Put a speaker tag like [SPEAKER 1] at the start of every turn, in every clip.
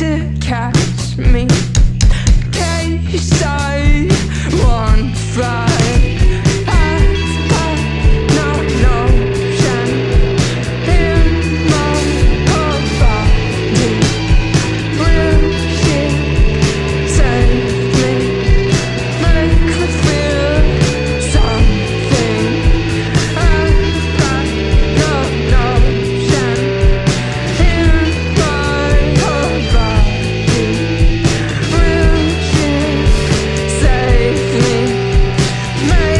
[SPEAKER 1] to catch me. Case I won't fly. Man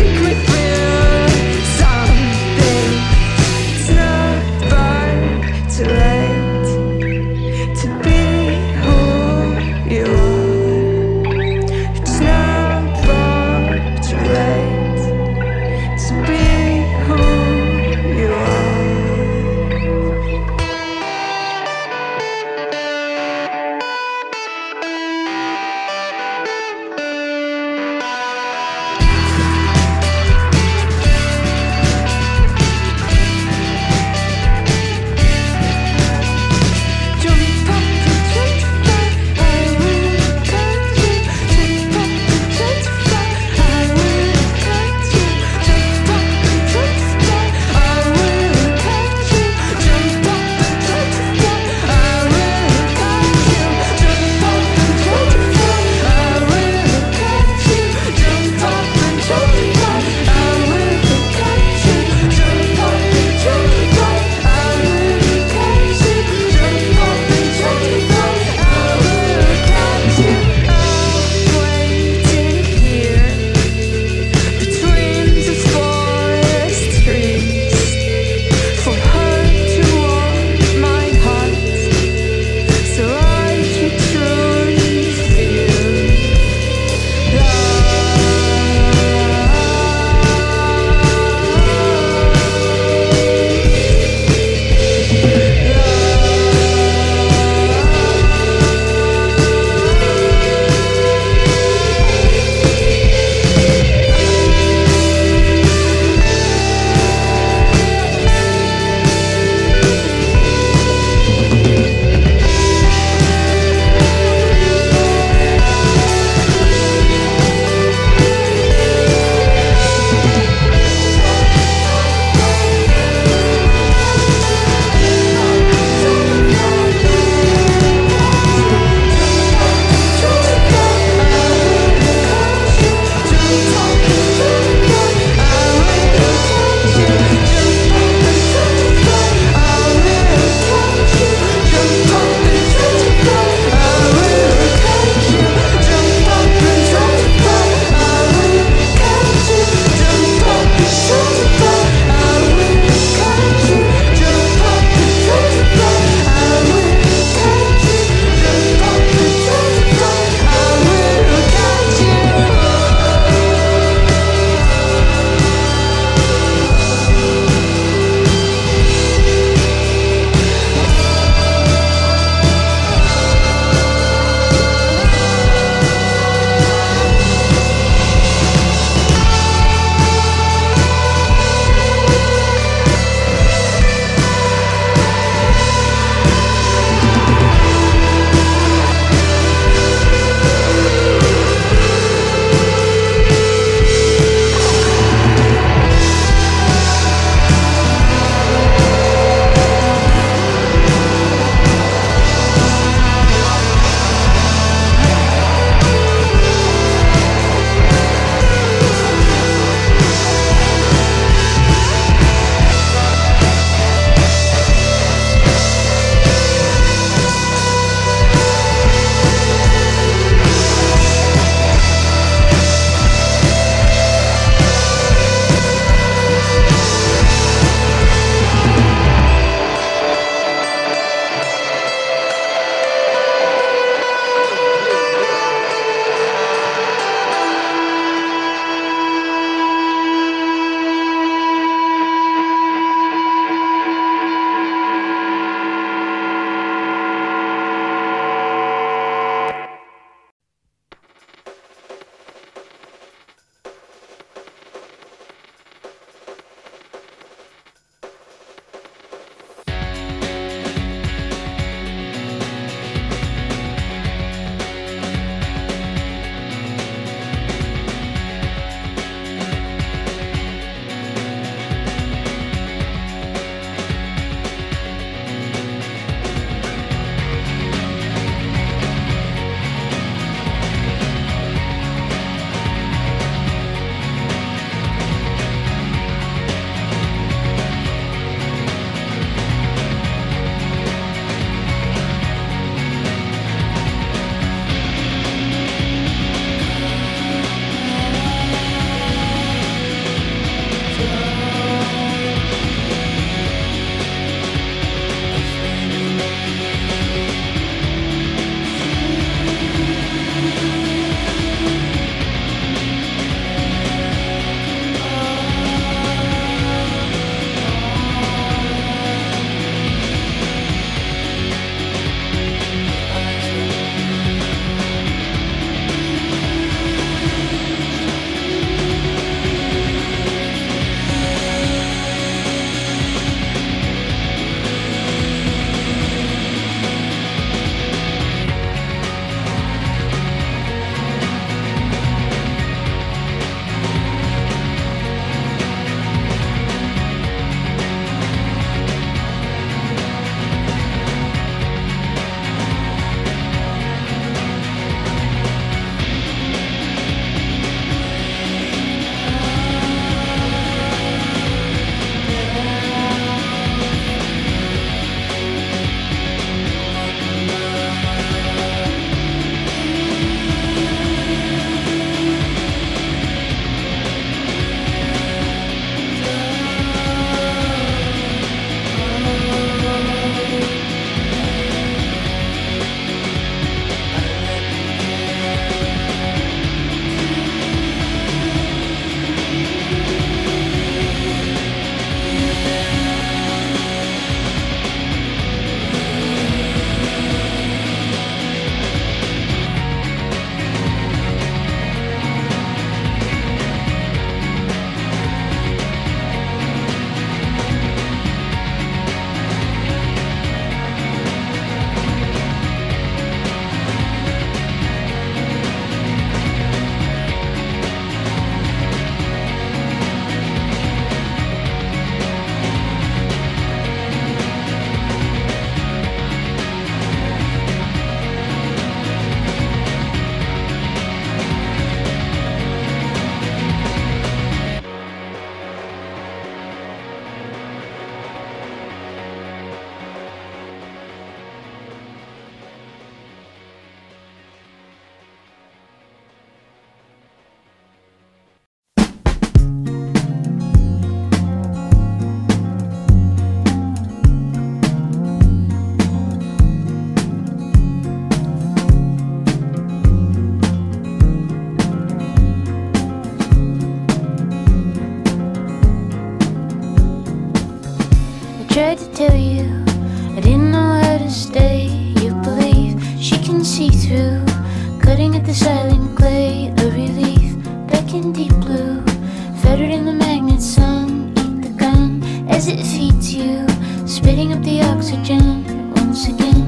[SPEAKER 2] you, cutting at the silent clay, a relief, back in deep blue, fettered in the magnet sun, eat the gun as it feeds you, spitting up the oxygen once again.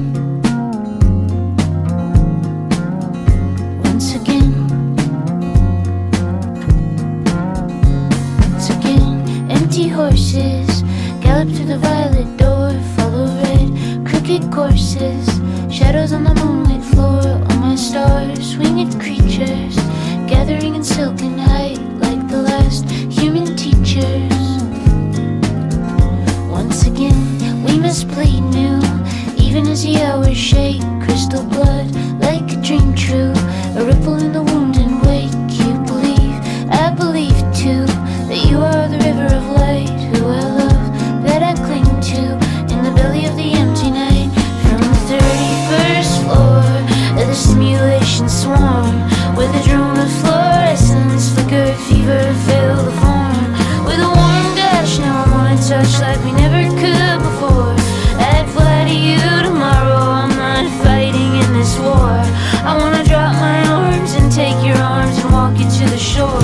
[SPEAKER 2] Once again. Once again. Empty horses gallop through the violet door, follow red, crooked courses, shadows on the moonlit floor, all my stars, winged creatures, gathering in silken height like the last human teachers. Once again, we must bleed new, even as the hours shake, crystal blood like a dream true, a ripple in the wound and wake. You believe, I believe too, that you are the river of light, who I love, that I cling to, in the belly of the empty night. From the 31st floor of the simulation swarm, where the drone of fluorescence flicker, fever fill the form, with a warm gush. Now I wanna touch like we never could before. I'd fly to you tomorrow, I'm not fighting in this war. I wanna drop my arms and take your arms and walk you to the shore.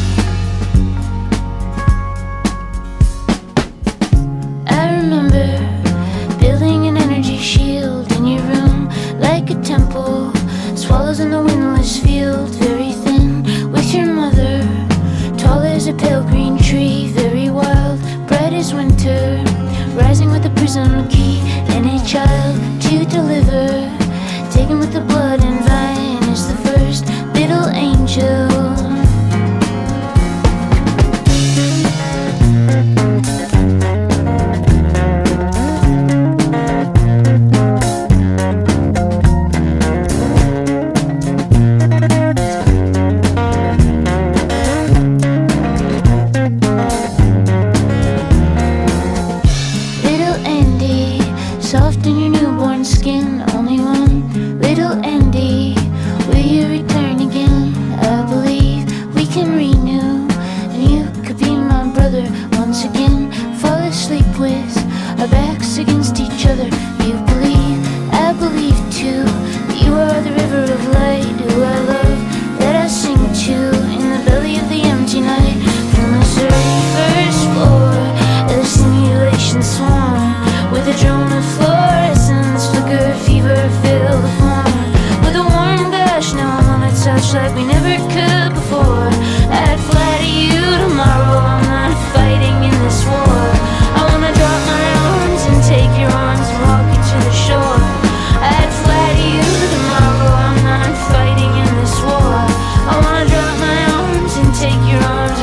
[SPEAKER 2] I remember building an energy shield in your room, like a temple, swallows in the windless field, very thin, with your mother, tall as a pale green tree, very wild, bright as winter, rising with a prism key, and a child to deliver, taken with the blood and vine is the first little angel. Soft in your newborn skin, only one little Andy. Will you return again? I believe we can renew, and you could be my brother once again. Fall asleep with our backs against each other. You believe, I believe too, that you are the river of light, who I love, that I sing to, in the belly of the empty night. From the 31st floor of the simulation swarm, with a drone of fluorescence, flicker, fever, fill the form, with a warm gush. Now I wanna touch like we never could before. I'd fly to you tomorrow, I'm not fighting in this war. I wanna drop my arms and take your arms and walk you to the shore. I'd fly to you tomorrow, I'm not fighting in this war. I wanna drop my arms and take your arms.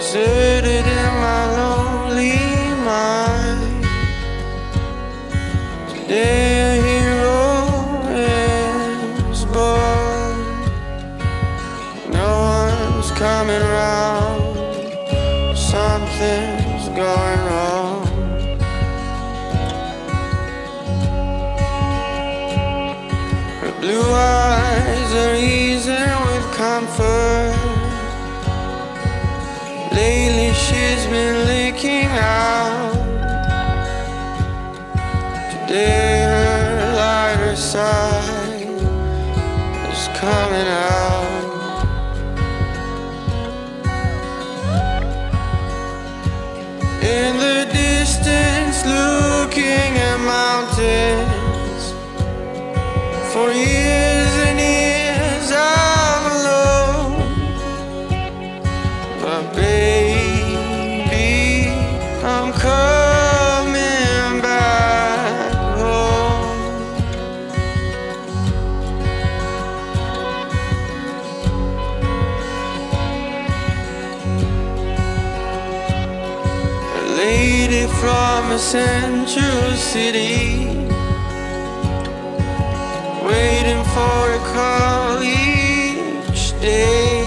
[SPEAKER 3] deserted in my lonely mind. Today a hero is born. No one's coming round, something's going wrong. Her blue eyes are easing with comfort. Lately she's been leaking out. Today her lighter side is coming out. In the distance looking at mountains. For years and years I'm alone. But baby, I'm coming back home. A lady from a central city, waiting for a call each day,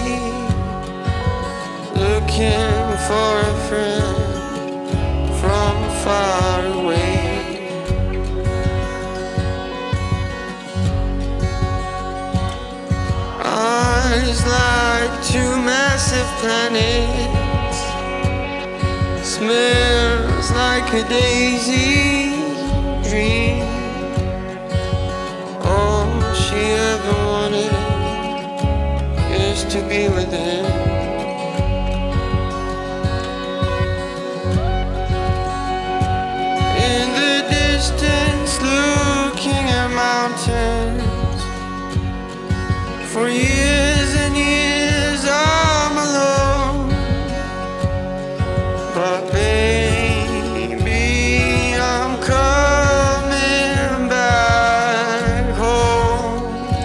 [SPEAKER 3] looking for a friend from far away. Eyes like two massive planets, smells like a daisy dream. All she ever wanted is to be with him. In the distance looking at mountains. For years and years I'm alone. But baby, I'm coming back home.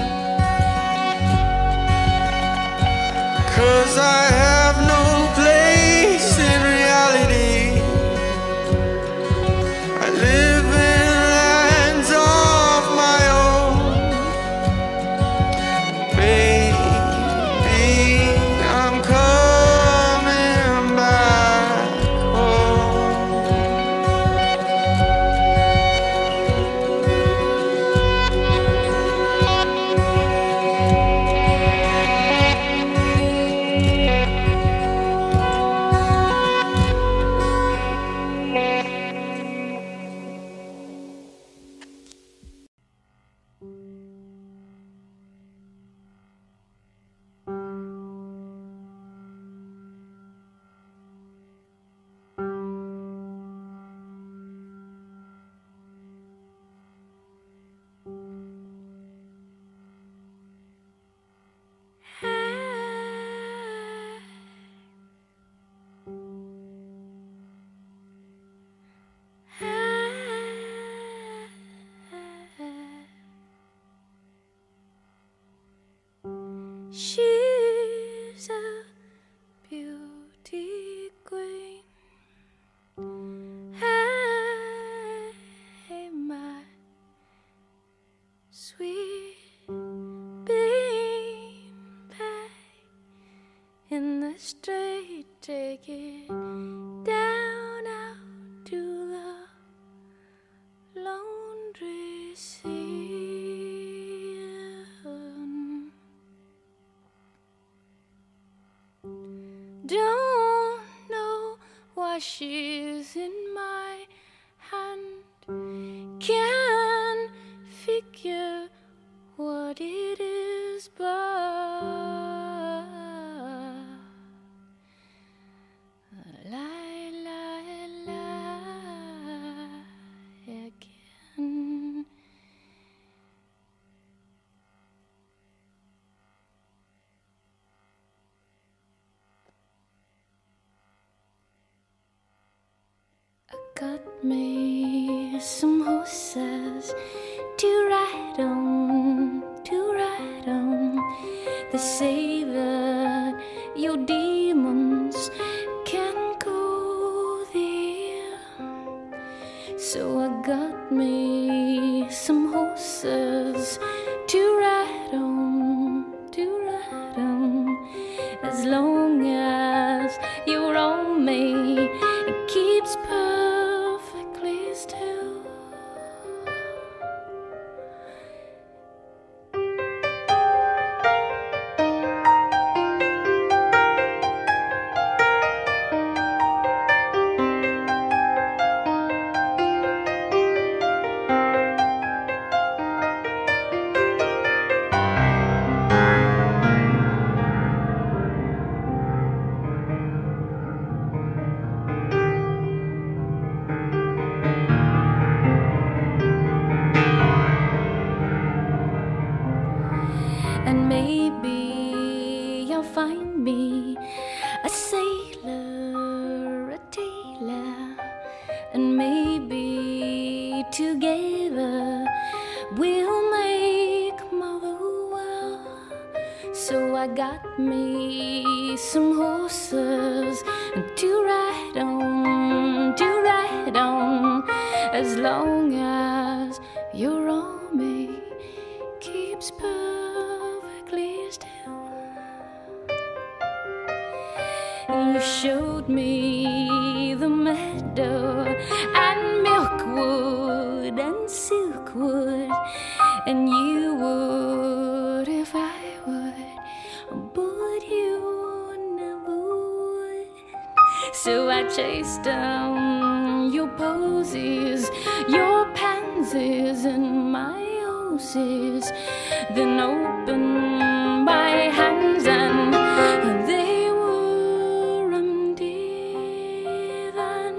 [SPEAKER 3] 'Cause I have no place in reality. I live in lands of my own. Baby, I'm coming back home.
[SPEAKER 2] She's a beauty queen. Hey, my sweet beam back in the street, take it down out to the laundry scene. Don't know why she's in my hand. Can't figure what it is, but lie, lie, lie again. I got me some horses to ride on, to ride on. They say that your demons So I got me some horses to ride on, as long as you're on me, it keeps perfectly still. And maybe you'll find me a sailor, a tailor, and maybe together we'll make Motherwell. So I got me some horses to ride on, as long as your army keeps perfectly still. You showed me the meadow and milkwood and silkwood, and you would if I would, but you never would. So I chased down your posies, your pansies, and my horses, then opened my hands and they were empty then.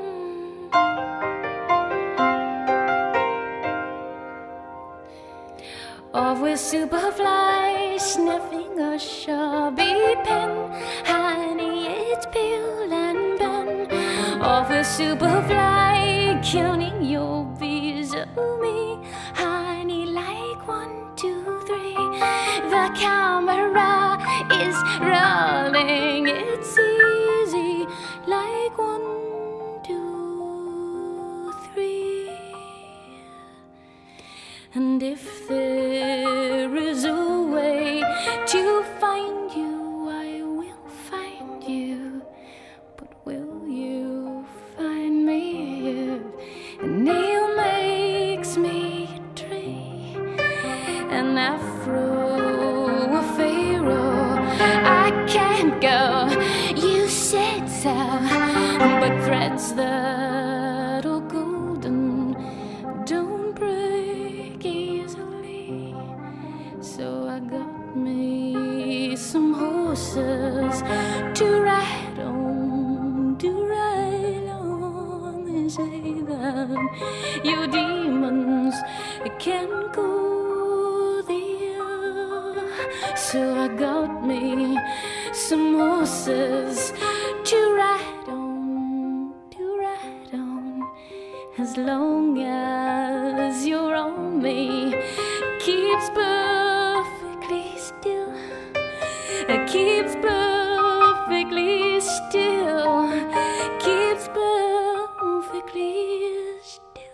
[SPEAKER 2] Off with Superfly, sniffing a Sharpie pen, honey, it's Bill and Ben. Off with Superfly, counting your bees of me, honey, like 1, 2, 3. The camera is rolling, it's easy, like 1, 2, 3. And if there is a way to find you, I will find you. But will you find me if an nail makes me a tree? An afro, a pharaoh, I can't go, you said so. But threads that are golden don't break easily. So I got me some horses to ride on, They say that your demons can go there. So I got me some horses to ride on, as long as you're on me, keeps perfectly still, keeps perfectly still, keeps perfectly still.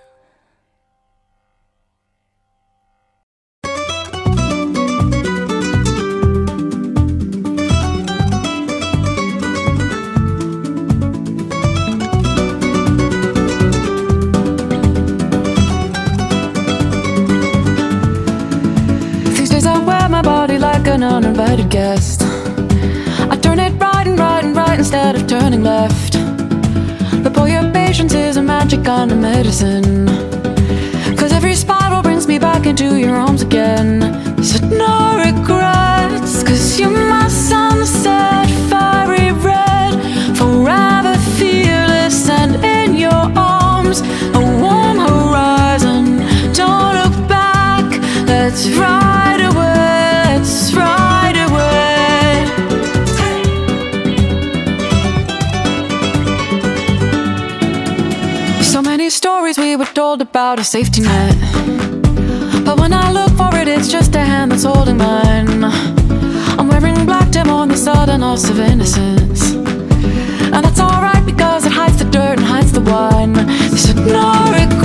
[SPEAKER 4] These days I wear my body like an uninvited guest. I turn it right and right and right instead of turning left. But boy, your patience is a magic kind of medicine, 'cause every spiral brings me back into your arms again. So no regrets, 'cause you're my sunset, fiery red, forever fearless, and in your arms a warm horizon. Don't look back, let's ride away, let's ride away. So many stories we were told about a safety net, but when I look for it, it's just a hand that's holding mine. I'm wearing black to mourn the sudden loss of innocence, and that's alright because it hides the dirt and hides the wine. So no regret,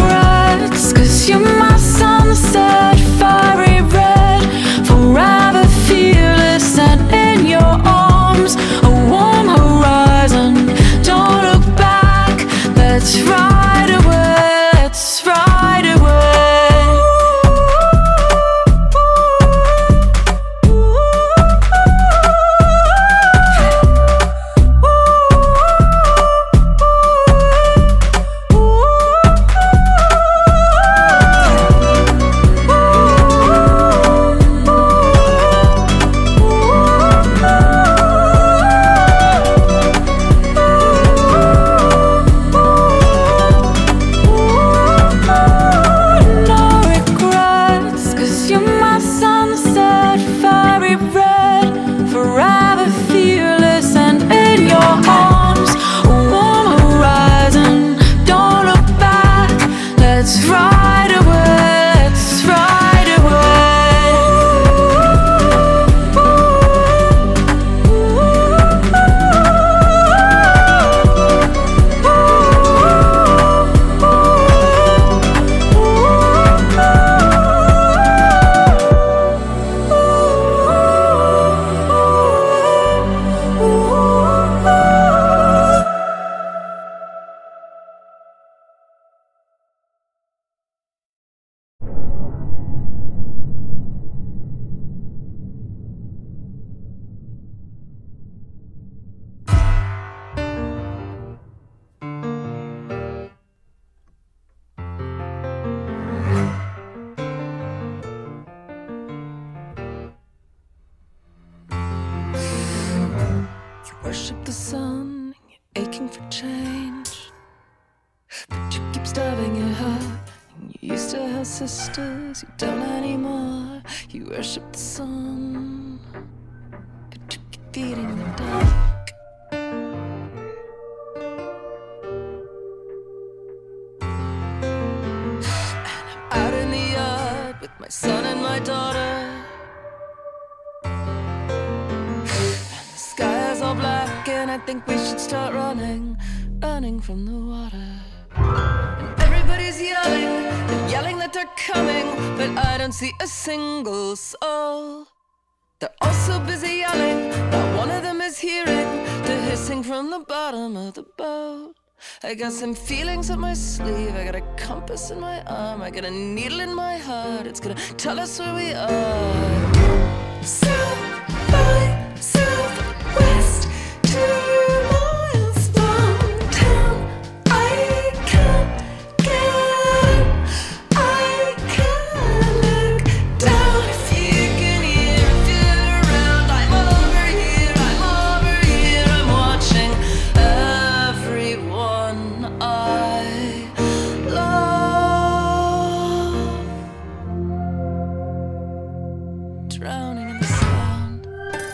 [SPEAKER 4] worship the sun, you're aching for change, but you keep starving your heart. And you used to have sisters, you don't anymore. You worship the sun, but you keep feeding the dark. And I'm out in the yard with my son and my daughter. All black, and I think we should start running from the water. And everybody's yelling, they're yelling that they're coming, but I don't see a single soul. They're all so busy yelling, not one of them is hearing the hissing from the bottom of the boat. I got some feelings up my sleeve, I got a compass in my arm, I got a needle in my heart, it's gonna tell us where we are. South by Southwest, 2 miles from town. I can't get up, I can't look down. If you can hear, if you're around, I'm over here, I'm watching everyone I love drowning in the sound.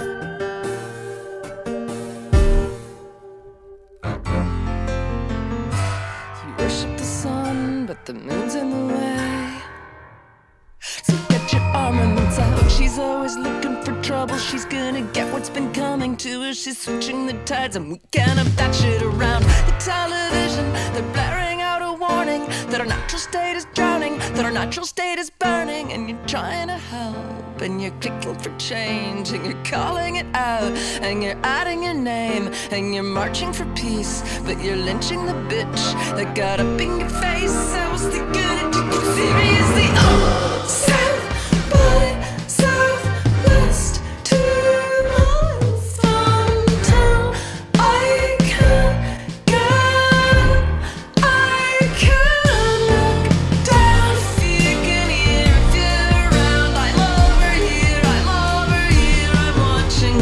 [SPEAKER 4] You worship the sun, but the moon's in the way. So get your armaments out. She's always looking for trouble. She's gonna get what's been coming to her. She's switching the tides, and we can't have that shit around. The television, they're blaring out a warning that our natural state is drowning, that our natural state is burning. And you're trying to help, and you're kicking for change, and you're calling it out, and you're adding your name, and you're marching for peace, but you're lynching the bitch that got up in your face. I was the good, you can seriously. Oh, South by Southwest, 2 miles from town. I can't get up, I can't look down. If you can hear, if you're around, I'm over here, I'm watching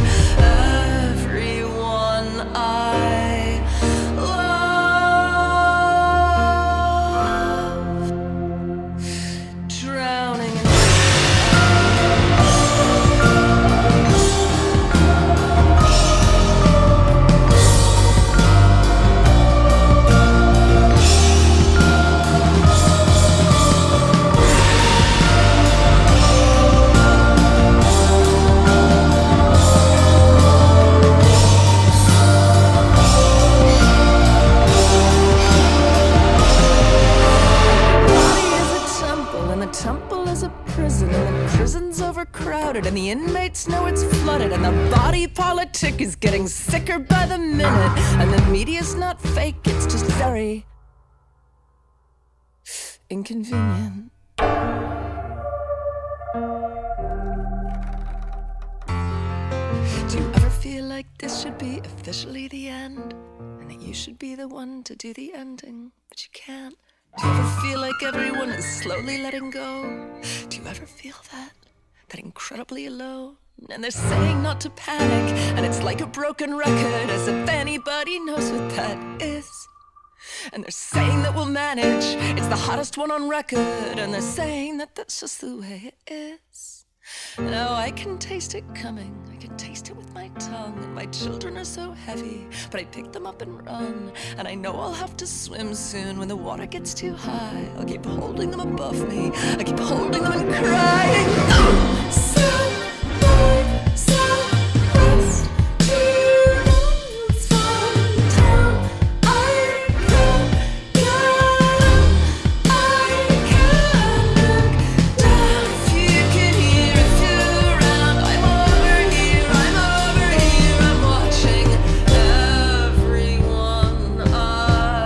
[SPEAKER 4] everyone I love drowning in temple is a prison, and the prison's overcrowded, and the inmates know it's flooded, and the body politic is getting sicker by the minute, and the media's not fake, it's just very inconvenient. Do you ever feel like this should be officially the end, and that you should be the one to do the ending, but you can't? Do you ever feel like everyone is slowly letting go? Do you ever feel that incredibly alone? And they're saying not to panic, and it's like a broken record, as if anybody knows what that is. And they're saying that we'll manage, it's the hottest one on record, and they're saying that that's just the way it is. Now I can taste it coming, I can taste it with my tongue, and my children are so heavy, but I pick them up and run, and I know I'll have to swim soon when the water gets too high. I'll keep holding them above me, I keep holding them and crying. Oh, South by Southwest, 2 miles from town. I can't get up, I can't look down. If you can hear, if you're around, I'm over here, I'm watching everyone I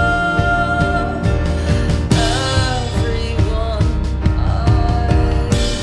[SPEAKER 4] love, everyone I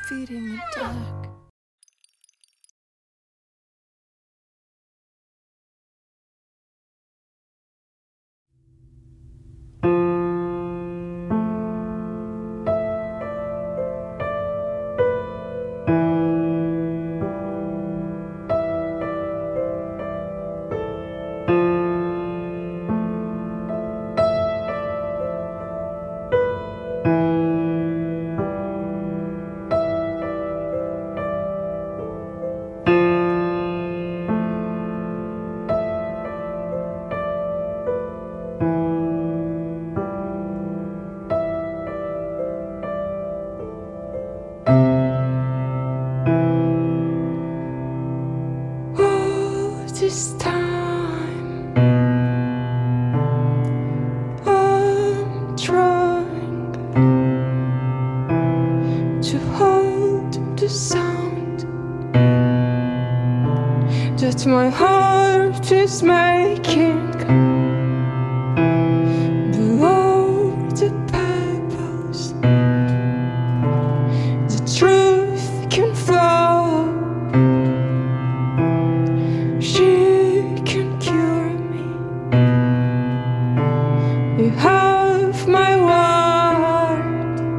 [SPEAKER 4] feet in the dark.
[SPEAKER 1] This time I'm trying to hold the sound that my heart is making below the pebbles. The truth can flow. You have my word.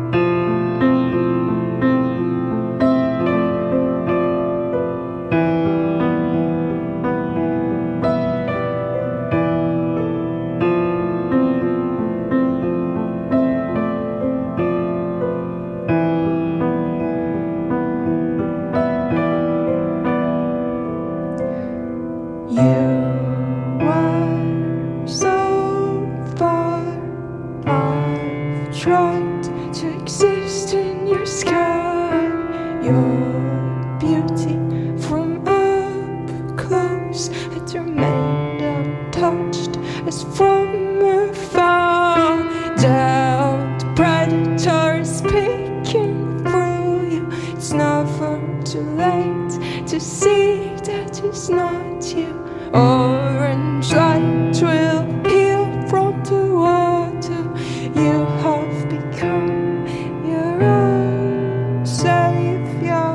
[SPEAKER 1] You were so far. I've tried to exist in your sky, your beauty from up close had remained untouched as from afar. Doubt predators peeking through you. It's never too late to see that it's not you. Orange light will peel from the water. You have become your own savior.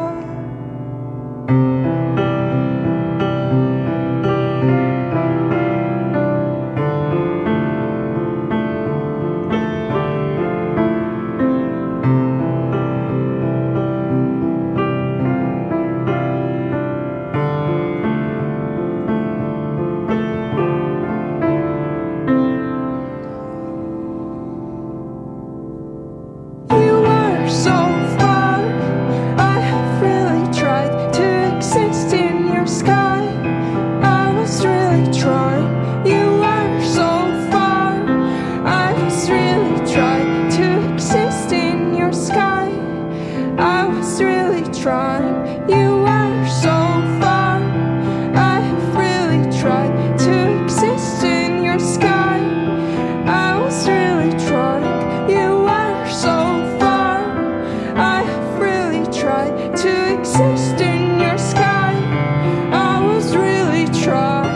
[SPEAKER 1] Trying, you were so far. I have really tried to exist in your sky. I was really trying, you were so far. I have really tried to exist in your sky. I was really trying.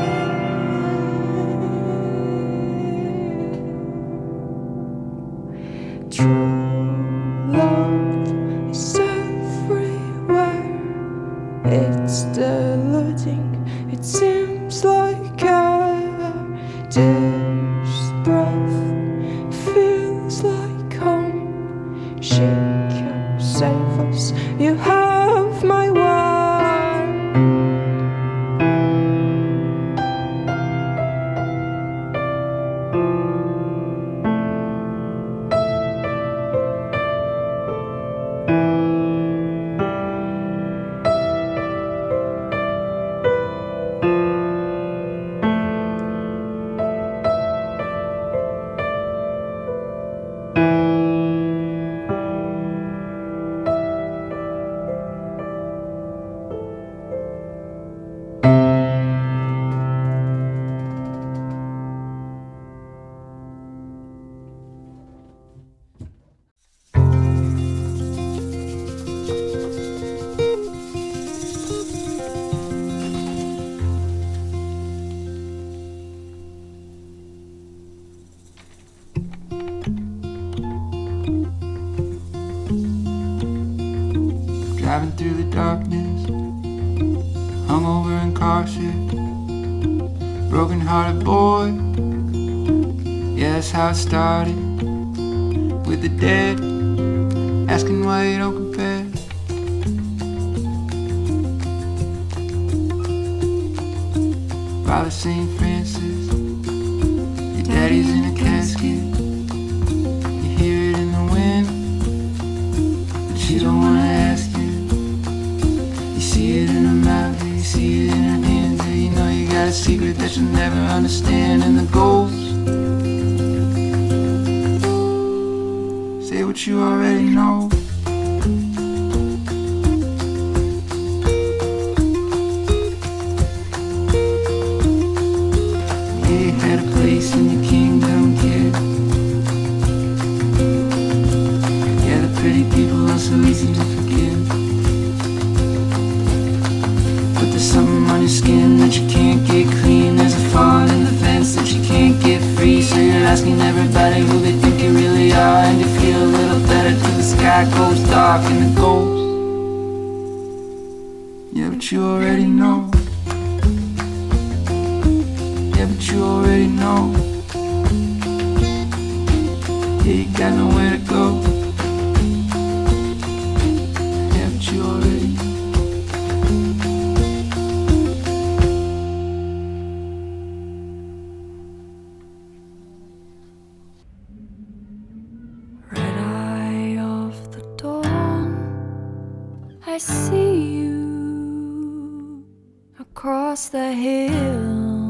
[SPEAKER 1] True love is it's deluding, it seems like air. This breath feels like home. She can save us, you have my word.
[SPEAKER 5] darkness, hungover and cautious, broken-hearted boy. Yeah, that's how it started, with the dead asking why you don't compare. Father St. Francis, your daddy's in a casket. You hear it in the wind, but you don't wanna ask it. You see it in her mouth, you see it in her hands, and you know you got a secret that you'll never understand. And the ghosts say what you already know. You had a place in your kingdom, kid. Yeah, the pretty people are so easy to forgive, but there's something on your skin that you can't get clean. There's a fall in the fence that you can't get free. So you're asking everybody who they think you really are, and you feel a little better till the sky goes dark and the ghost. Yeah, but you already know. Yeah, but you already know. Yeah, you got nowhere to go. Yeah, but you already know.
[SPEAKER 1] Red eye of the dawn, I see you across the hill.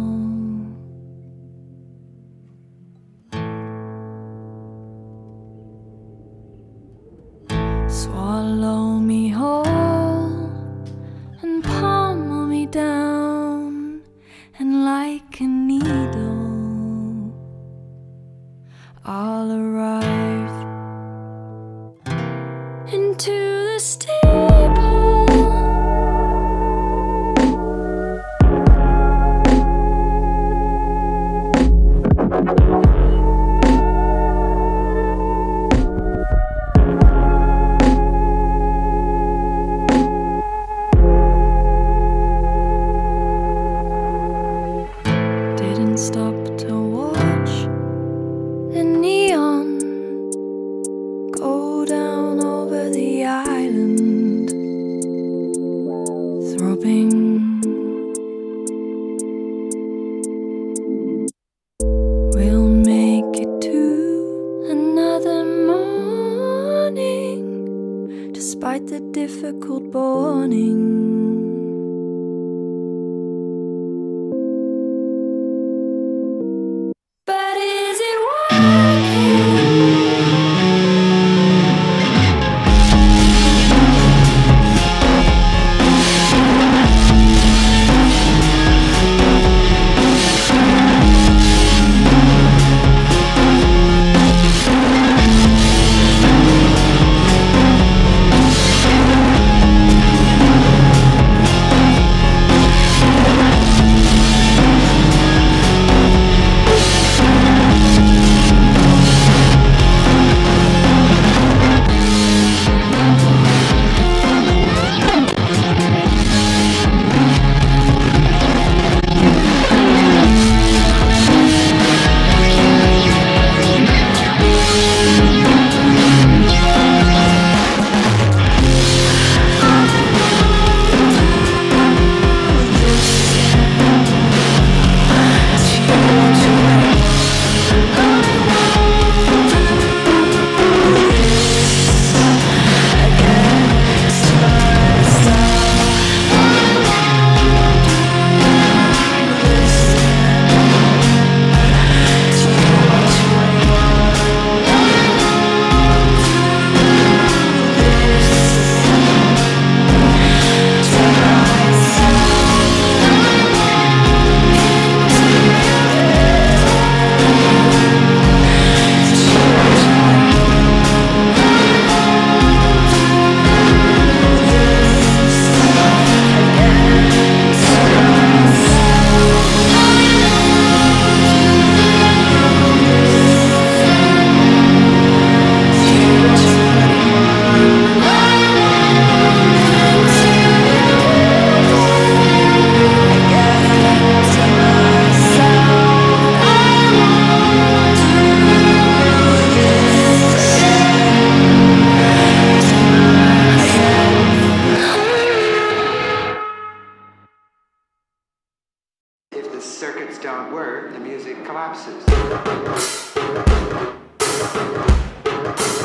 [SPEAKER 1] Swallow me whole and pummel me down, and like a needle I'll arrive into the steeple.
[SPEAKER 6] the circuits don't work, the music collapses.